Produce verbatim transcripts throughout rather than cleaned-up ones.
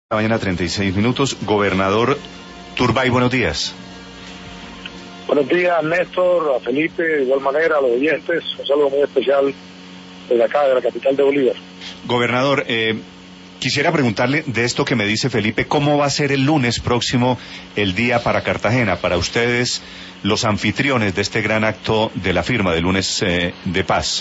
La mañana, treinta y seis minutos. Gobernador Turbay, buenos días. Buenos días, Néstor, a Felipe, de igual manera, a los oyentes. Un saludo muy especial desde acá, de la capital de Bolívar. Gobernador, eh, quisiera preguntarle de esto que me dice Felipe, ¿cómo va a ser el lunes próximo el día para Cartagena, para ustedes, los anfitriones de este gran acto de la firma del lunes eh, de paz?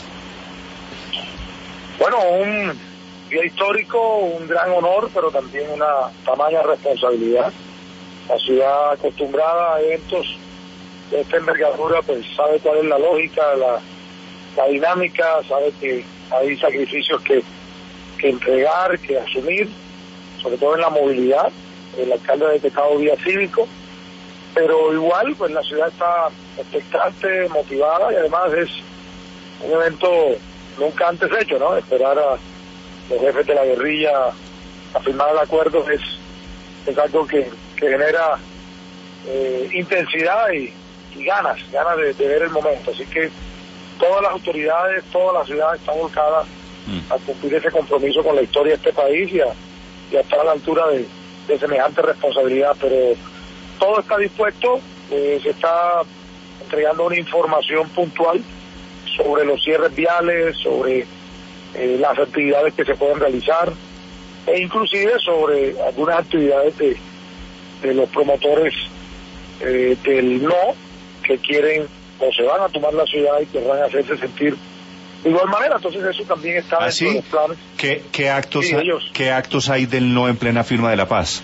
Bueno, un día histórico, un gran honor, pero también una tamaña responsabilidad. La ciudad acostumbrada a eventos de esta envergadura, pues sabe cuál es la lógica, la, la dinámica, sabe que hay sacrificios que, que entregar, que asumir, sobre todo en la movilidad. El alcalde ha detectado vía cívico, pero igual, pues la ciudad está expectante, motivada, y además es un evento nunca antes hecho, ¿no? Esperar a los jefes de la guerrilla a firmar el acuerdo es, es algo que, que genera eh, intensidad y, y ganas, ganas de, de ver el momento. Así que todas las autoridades, toda la ciudad está volcada mm. a cumplir ese compromiso con la historia de este país y a, y a estar a la altura de, de semejante responsabilidad. Pero todo está dispuesto, eh, se está entregando una información puntual sobre los cierres viales, sobre eh, las actividades que se pueden realizar, e inclusive sobre algunas actividades de, de los promotores eh, del no, que quieren o se van a tomar la ciudad y querrán hacerse sentir de igual manera. Entonces eso también está ¿Ah, dentro sí? de los planes. ¿Qué, qué, actos sí, hay, ellos ¿Qué actos hay del no en plena firma de la paz?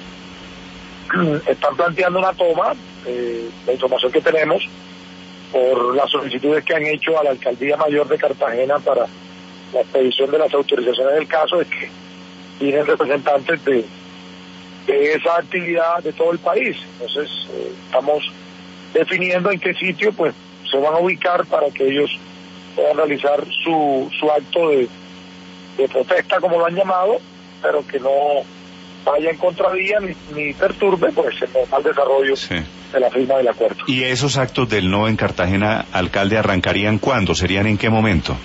Están planteando una toma, eh, la información que tenemos, por las solicitudes que han hecho a la Alcaldía Mayor de Cartagena para la expedición de las autorizaciones del caso, es que vienen representantes de, de esa actividad de todo el país. Entonces eh, estamos definiendo en qué sitio pues se van a ubicar para que ellos puedan realizar su, su acto de, de protesta, como lo han llamado, pero que no vaya en contravía ni, ni perturbe pues el normal desarrollo sí. de la firma del acuerdo. ¿Y esos actos del no en Cartagena, alcalde, arrancarían cuándo? ¿Serían en qué momento?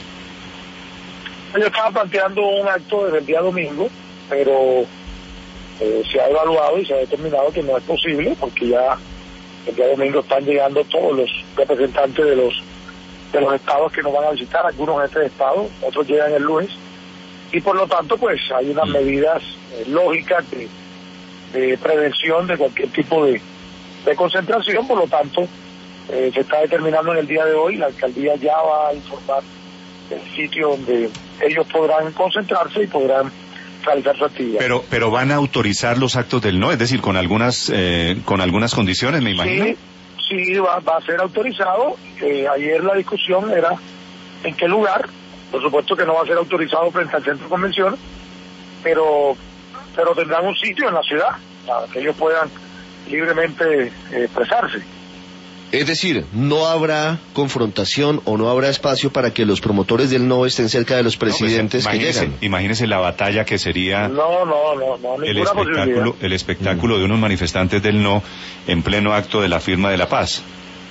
Ellos estaban planteando un acto desde el día domingo, pero eh, se ha evaluado y se ha determinado que no es posible, porque ya el día domingo están llegando todos los representantes de los de los estados que nos van a visitar, algunos jefes de estado, otros llegan el lunes, y por lo tanto pues hay unas medidas eh, lógicas de, de prevención de cualquier tipo de, de concentración. Por lo tanto eh, se está determinando en el día de hoy, la alcaldía ya va a informar el sitio donde ellos podrán concentrarse y podrán realizar su actividad. Pero pero van a autorizar los actos del no, es decir, con algunas eh, con algunas condiciones, me imagino. Sí, sí va, va a ser autorizado. Eh, ayer la discusión era en qué lugar. Por supuesto que no va a ser autorizado frente al centro de convención, pero pero tendrán un sitio en la ciudad para que ellos puedan libremente eh, expresarse. Es decir, no habrá confrontación o no habrá espacio para que los promotores del no estén cerca de los presidentes no, pues, que llegan. Imagínese la batalla que sería no, no, no, no, el espectáculo, el espectáculo mm. de unos manifestantes del no en pleno acto de la firma de la paz.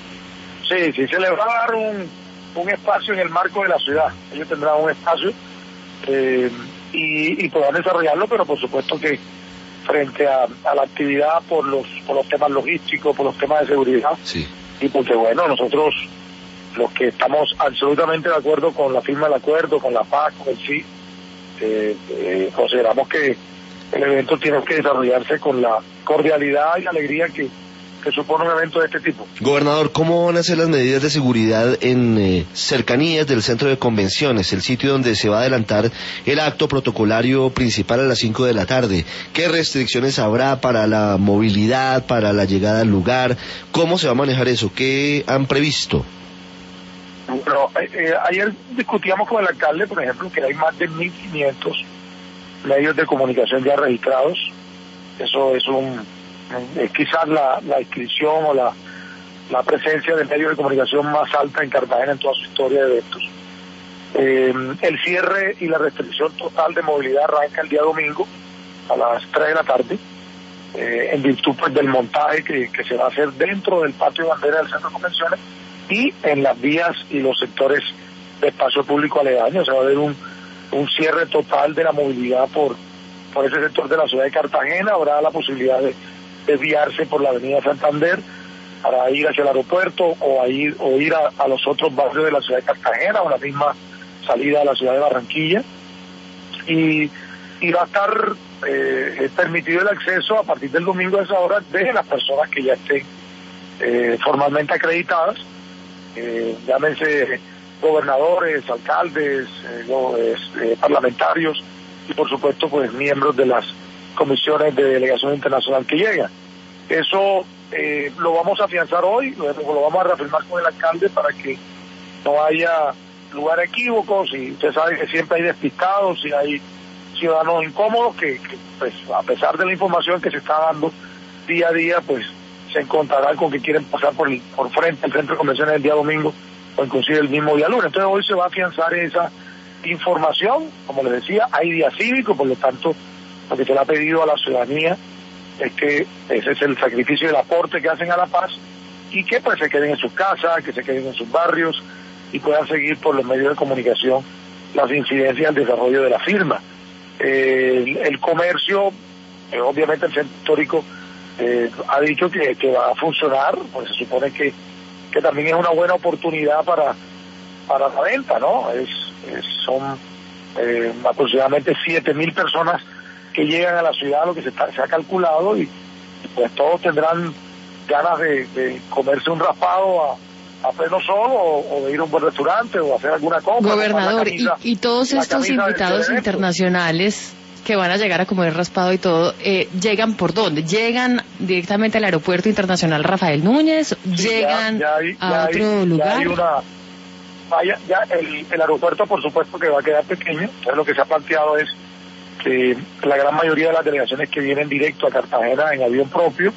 Sí, sí, se les va a dar un, un espacio en el marco de la ciudad. Ellos tendrán un espacio eh, y, y podrán desarrollarlo, pero por supuesto que frente a, a la actividad por los por los temas logísticos, por los temas de seguridad. Sí. Y porque bueno, nosotros los que estamos absolutamente de acuerdo con la firma del acuerdo, con la paz, con el sí, eh, eh, consideramos que el evento tiene que desarrollarse con la cordialidad y la alegría que, que supone un evento de este tipo. Gobernador, ¿cómo van a ser las medidas de seguridad en eh, cercanías del centro de convenciones, el sitio donde se va a adelantar el acto protocolario principal a las cinco de la tarde? ¿Qué restricciones habrá para la movilidad, para la llegada al lugar? ¿Cómo se va a manejar eso? ¿Qué han previsto? Bueno, eh, ayer discutíamos con el alcalde, por ejemplo, que hay más de mil quinientos medios de comunicación ya registrados. Eso es un es quizás la, la inscripción o la, la presencia de medios de comunicación más alta en Cartagena en toda su historia de eventos. Eh, el cierre y la restricción total de movilidad arranca el día domingo a las tres de la tarde, eh, en virtud pues, del montaje que, que se va a hacer dentro del patio de bandera del centro de convenciones y en las vías y los sectores de espacio público aledaños. Se va a haber un, un cierre total de la movilidad por por ese sector de la ciudad de Cartagena, habrá la posibilidad de desviarse por la avenida Santander para ir hacia el aeropuerto o a ir, o ir a, a los otros barrios de la ciudad de Cartagena o la misma salida a la ciudad de Barranquilla. Y, y va a estar eh, permitido el acceso a partir del domingo a esa hora de las personas que ya estén eh, formalmente acreditadas, eh, llámense gobernadores, alcaldes, eh, los, eh, parlamentarios y por supuesto pues miembros de las comisiones de delegación internacional que llegan. Eso eh, lo vamos a afianzar hoy, lo, lo vamos a reafirmar con el alcalde para que no haya lugar a equívocos, y usted sabe que siempre hay despistados y hay ciudadanos incómodos que, que pues a pesar de la información que se está dando día a día, pues se encontrarán con que quieren pasar por, el, por frente al centro de convenciones el día domingo o inclusive el mismo día lunes. Entonces hoy se va a afianzar esa información. Como les decía, hay día cívico, por lo tanto lo que se le ha pedido a la ciudadanía es que ese es el sacrificio del aporte que hacen a la paz y que pues se queden en sus casas, que se queden en sus barrios y puedan seguir por los medios de comunicación las incidencias del desarrollo de la firma. Eh, el, el comercio, eh, obviamente el centro histórico eh, ha dicho que, que va a funcionar, pues se supone que, que también es una buena oportunidad para, para la venta, ¿no? Es, es son eh, aproximadamente siete mil personas que llegan a la ciudad, lo que se, está, se ha calculado, y pues todos tendrán ganas de, de comerse un raspado a a pleno sol o, o de ir a un buen restaurante o hacer alguna compra. Gobernador, camisa, y, y todos estos invitados internacionales que van a llegar a comer raspado y todo, eh, ¿llegan por dónde? ¿Llegan directamente al Aeropuerto Internacional Rafael Núñez? Sí, ¿Llegan ya, ya hay, a ya otro hay, lugar? Ya hay una, vaya, ya el, el aeropuerto por supuesto que va a quedar pequeño. Entonces lo que se ha planteado es que la gran mayoría de las delegaciones que vienen directo a Cartagena en avión propio,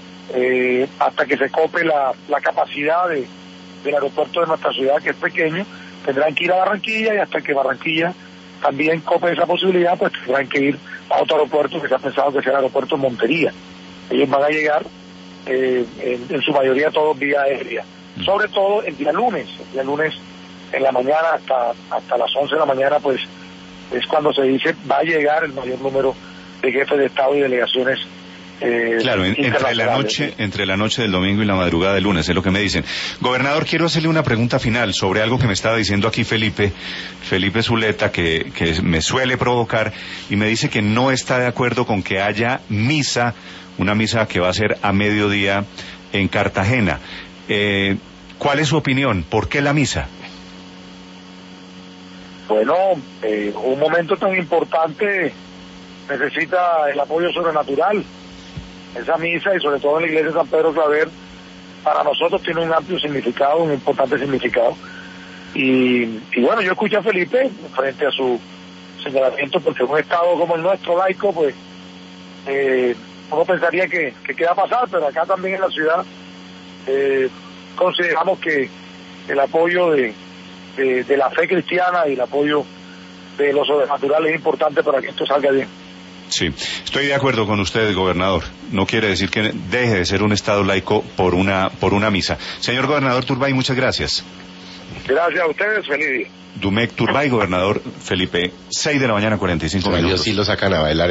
eh, hasta que se cope la, la capacidad de del aeropuerto de nuestra ciudad, que es pequeño, tendrán que ir a Barranquilla, y hasta que Barranquilla también cope esa posibilidad, pues tendrán que ir a otro aeropuerto que se ha pensado que sea el aeropuerto Montería. Ellos van a llegar eh, en, en su mayoría todos vía aérea, sobre todo el día lunes. El día lunes en la mañana hasta hasta las once de la mañana, pues es cuando se dice va a llegar el mayor número de jefes de Estado y delegaciones. Eh, claro, en, entre la noche entre la noche del domingo y la madrugada del lunes, es lo que me dicen. Gobernador, quiero hacerle una pregunta final sobre algo que me estaba diciendo aquí Felipe, Felipe Zuleta, que, que me suele provocar, y me dice que no está de acuerdo con que haya misa, una misa que va a ser a mediodía en Cartagena. Eh, ¿Cuál es su opinión? ¿Por qué la misa? Bueno, eh, un momento tan importante necesita el apoyo sobrenatural. Esa misa, y sobre todo en la iglesia de San Pedro Claver, para nosotros tiene un amplio significado, un importante significado. Y, y bueno, yo escuché a Felipe frente a su señalamiento, porque en un estado como el nuestro, laico, pues eh, uno pensaría que, que qué va a pasar, pero acá también en la ciudad eh, consideramos que el apoyo de, de, de la fe cristiana y el apoyo de lo sobrenatural es importante para que esto salga bien. Sí, estoy de acuerdo con usted, gobernador. No quiere decir que deje de ser un Estado laico por una por una misa. Señor gobernador Turbay, muchas gracias. Gracias a ustedes, feliz día. Dumec Turbay, gobernador Felipe, seis de la mañana, cuarenta y cinco minutos. Ellos sí lo sacan a bailar.